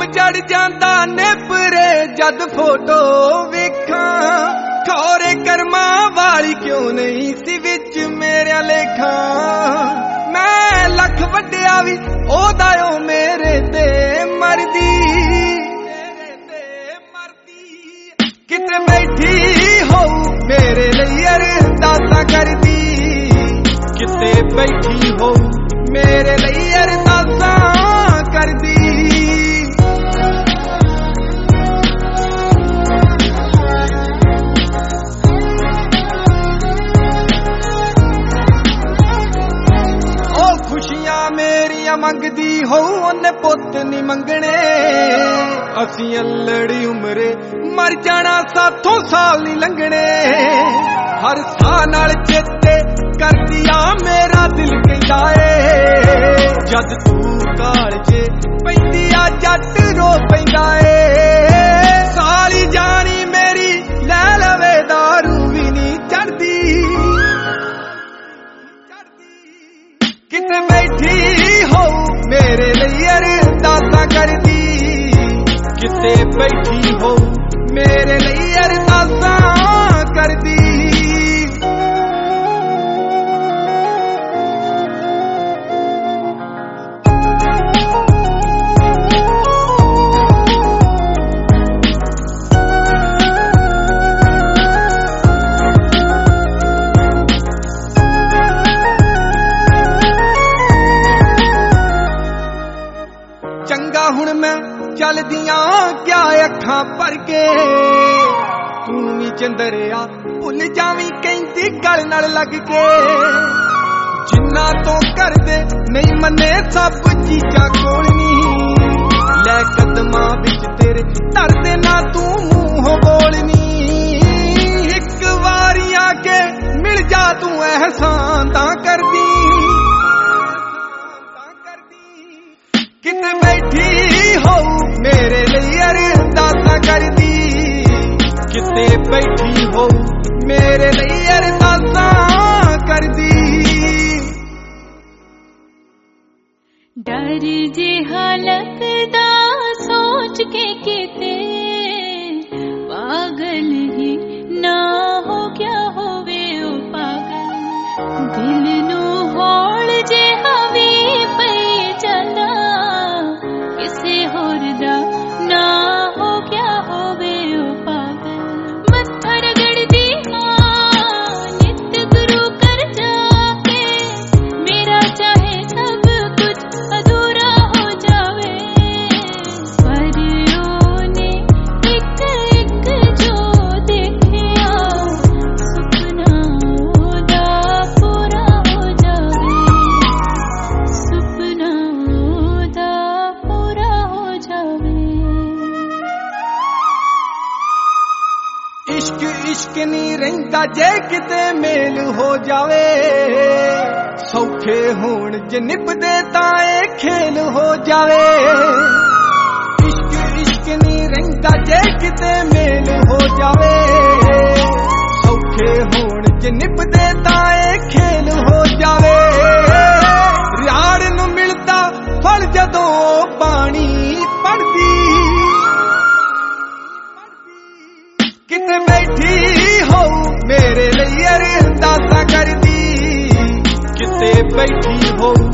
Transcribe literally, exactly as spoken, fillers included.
चढ़ जांदा नेपरे जद फोटो वेखां खौरे कर्मा वाली क्यों नहीं सी विच मेरे लेखा मैं लख वड्डिया भी ओदा ओ मेरे ते मरदी किते बैठी हो मेरे लिए अरदासा करदी किते बैठी हो मेरे लिए अरदासा करदी मंगदी हो उन्ने पुत नी मंगने असी अल्लड़ी उमरे मर जाना साथों साल नी लंघने हर साह नाल चेते कर दिया मेरा दिल कहंदा ए जद तू कालजे पैंदी आ जट रो पैंदा ए साली जानी मेरी लै लवे दारू भी नी चढ़दी किते बैठी हो मेरे लिए अरदासा करदी किते बैठी हो मेरे लिए अरदासा करदी चंगा हुण मैं चल दिया क्या अखां भर के तू भी चंदरिया भुल जावी कहंदी गल नाल लग के जिन्ना तो कर दे नहीं मने सब चीजा कोल नी लै कदमां विच तेरे धर दे ना तू मूंह बोलनी एक वारी आके मिल जा तू एहसान तां करदी किते बैठी हो मेरे लिए अरदासा करदी किते बैठी हो मेरे लिए अरदासा करदी डर जे हालत दा सोच के किते पागल ही ना हो क्या होवे ओ पागल दिल नू हौल जे हवी पई चला किसे होर दा ना हो क्या होवे ओ पागल मत्था रगड़दी हां नित गुरु कर जाके मेरा चाहे सब कुछ अधूरा हो जावे पर ओने एक एक जो देखिया सुपना ओदा पूरा हो जावे सुपना ओदा पूरा हो जावे इश्क इश्क नी रहिंदा जे किते मेल हो जावे सौखे होण जे निभदे तां ए खेल हो जावे इश्क इश्क नी रहिंदा जे किते मेल हो जावे सौखे होण जे निभदे तां ए खेल हो जावे यार नू मिलदा फल जदों पानी पड़दी किते बैठी हो मेरे लिए अरदासा करदी किते बैठी हो